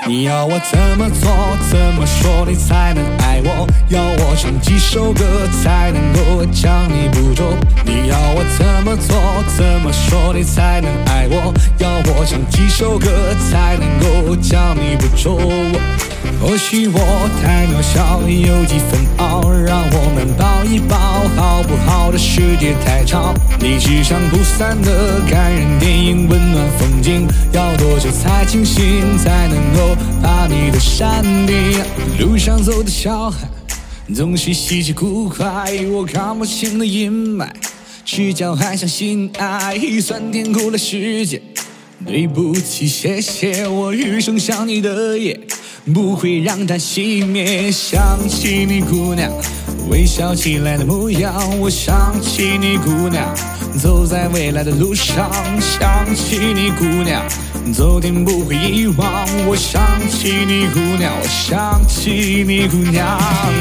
你要我怎么做，怎么说你才能爱我？要我唱几首歌才能够将你捕捉？你要我怎么做，怎么说你才能爱我？要我唱几首歌才能够将你捕捉？或许我太渺小，有几分傲，让我们抱一抱，好不好？的世界太吵，你只唱不散的感人电影，温暖风景，要多久才清醒，才能够把你的山顶？路上走的小孩总是稀奇古怪，我看不清的阴霾，赤脚还想心爱，酸甜苦辣世界。对不起，谢谢我余生想你的夜，不会让它熄灭。想起你姑娘微笑起来的模样，我想起你姑娘走在未来的路上，想起你姑娘昨天不会遗忘，我想起你姑娘，我想起你姑娘。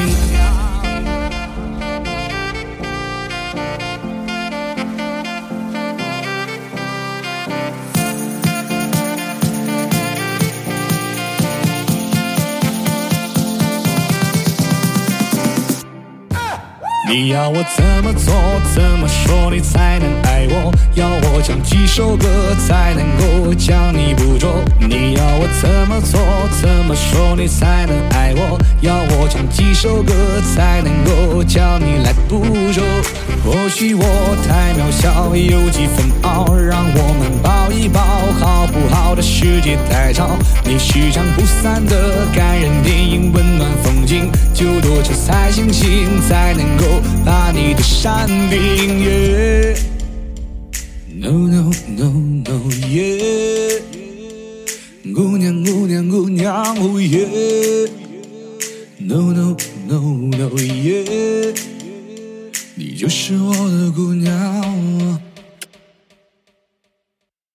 你要我怎么做，怎么说你才能爱我？要我唱几首歌才能够将你捕捉？你要我怎么做，怎么说你才能爱我？要我唱几首歌才能够将你来捕捉？或许我太渺小，有几分傲，让我们抱一抱，好不好？的世界太吵，你是唱不散的感人电影，温暖风景，就多久才清醒，才能够把你的山顶yeah. No no no no yeah. 姑娘姑娘姑娘 oh yeah. No no no no yeah. 你就是我的姑娘。